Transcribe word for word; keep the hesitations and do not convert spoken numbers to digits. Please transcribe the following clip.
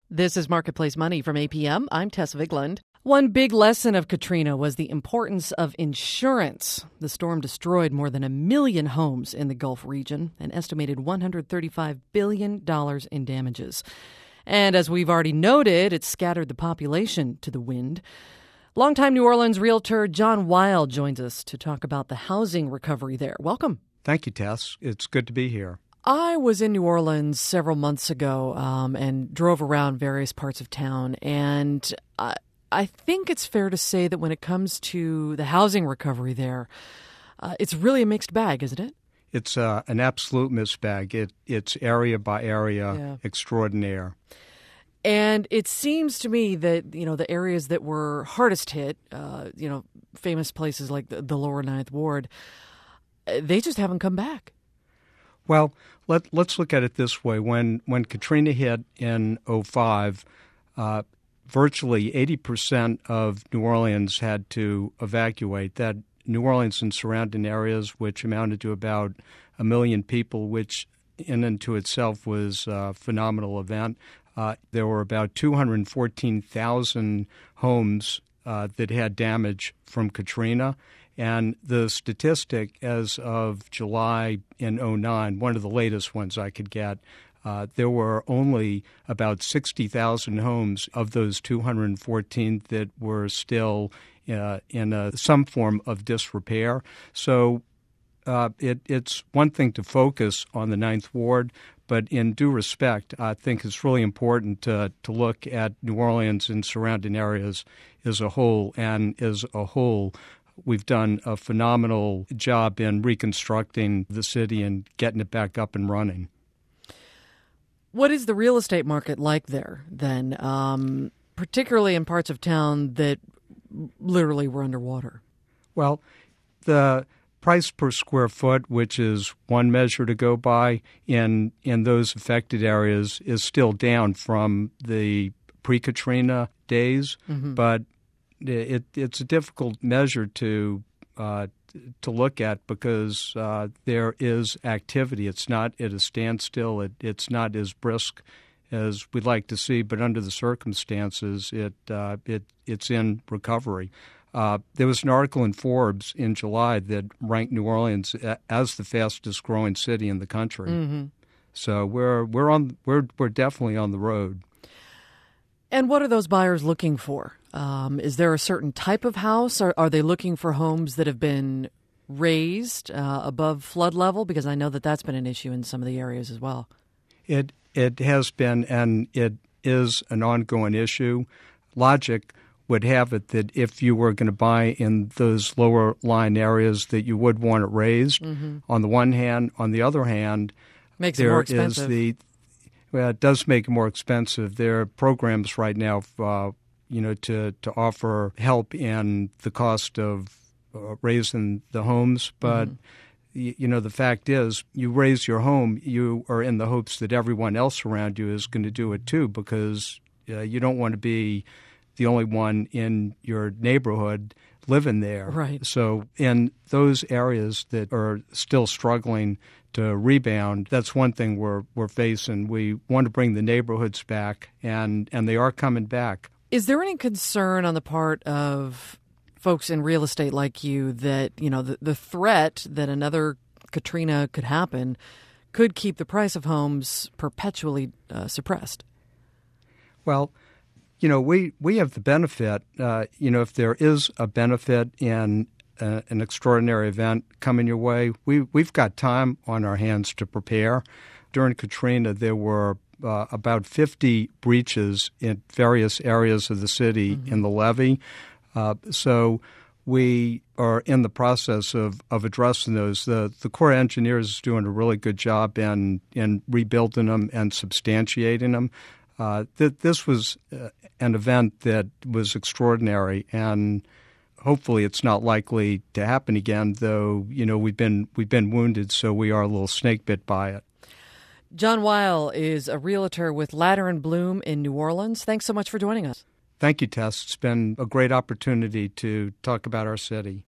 This is Marketplace Money from A P M. I'm Tess Vigland. One big lesson of Katrina was the importance of insurance. The storm destroyed more than a million homes in the Gulf region, an estimated one hundred thirty-five billion dollars in damages. And as we've already noted, it scattered the population to the wind. Longtime New Orleans realtor John Weil joins us to talk about the housing recovery there. Welcome. Thank you, Tess. It's good to be here. I was in New Orleans several months ago um, and drove around various parts of town. And I, I think it's fair to say that when it comes to the housing recovery there, uh, it's really a mixed bag, isn't it? It's uh, an absolute mixed bag. It, it's area by area Yeah. extraordinaire. And it seems to me that, you know, the areas that were hardest hit, uh, you know, famous places like the, the lower Ninth Ward, uh, they just haven't come back. Well, let, let's look at it this way. When when Katrina hit in oh five, uh, virtually eighty percent of New Orleans had to evacuate. That New Orleans and surrounding areas, which amounted to about a million people, which in and to itself was a phenomenal event. Uh, there were about two hundred fourteen thousand homes uh, that had damage from Katrina. And the statistic as of July in oh nine, one of the latest ones I could get, uh, there were only about sixty thousand homes of those two hundred fourteen that were still uh, in a, some form of disrepair. So uh, it, it's one thing to focus on the Ninth Ward, but in due respect, I think it's really important to, to look at New Orleans and surrounding areas as a whole. And as a whole, we've done a phenomenal job in reconstructing the city and getting it back up and running. What is the real estate market like there then, um, particularly in parts of town that literally were underwater? Well, the price per square foot, which is one measure to go by in in those affected areas, is still down from the pre-Katrina days, mm-hmm. but It, it's a difficult measure to uh, to look at because uh, there is activity. It's not at a standstill. It, it's not as brisk as we'd like to see, but under the circumstances, it uh, it it's in recovery. Uh, there was an article in Forbes in July that ranked New Orleans as the fastest growing city in the country. Mm-hmm. So we're we're on we're we're definitely on the road. And what are those buyers looking for? Um, is there a certain type of house? Or are they looking for homes that have been raised uh, above flood level? Because I know that that's been an issue in some of the areas as well. It it has been, and it is an ongoing issue. Logic would have it that if you were going to buy in those lower lying areas, that you would want it raised. Mm-hmm. On the one hand, on the other hand, makes it there more expensive. is the Well, it does make it more expensive. There are programs right now, uh, you know, to, to offer help in the cost of uh, raising the homes. But, mm-hmm. y- you know, the fact is you raise your home, you are in the hopes that everyone else around you is going to do it too, because uh, you don't want to be the only one in your neighborhood living there. Right. So in those areas that are still struggling to rebound, that's one thing we're we're facing. We want to bring the neighborhoods back, and, and they are coming back. Is there any concern on the part of folks in real estate like you that, you know, the, the threat that another Katrina could happen could keep the price of homes perpetually uh, suppressed? Well, you know, we, we have the benefit, uh, you know, if there is a benefit in uh, an extraordinary event coming your way, we, we've got time on our hands to prepare. During Katrina, there were uh, about fifty breaches in various areas of the city mm-hmm. in the levee. Uh, so we are in the process of, of addressing those. The, the Corps of Engineers is doing a really good job in, in rebuilding them and substantiating them. Uh, th- this was uh, an event that was extraordinary, and hopefully it's not likely to happen again, though, you know, we've been we've been wounded, so we are a little snake bit by it. John Weil is a realtor with Latter and Blum in New Orleans. Thanks so much for joining us. Thank you, Tess. It's been a great opportunity to talk about our city.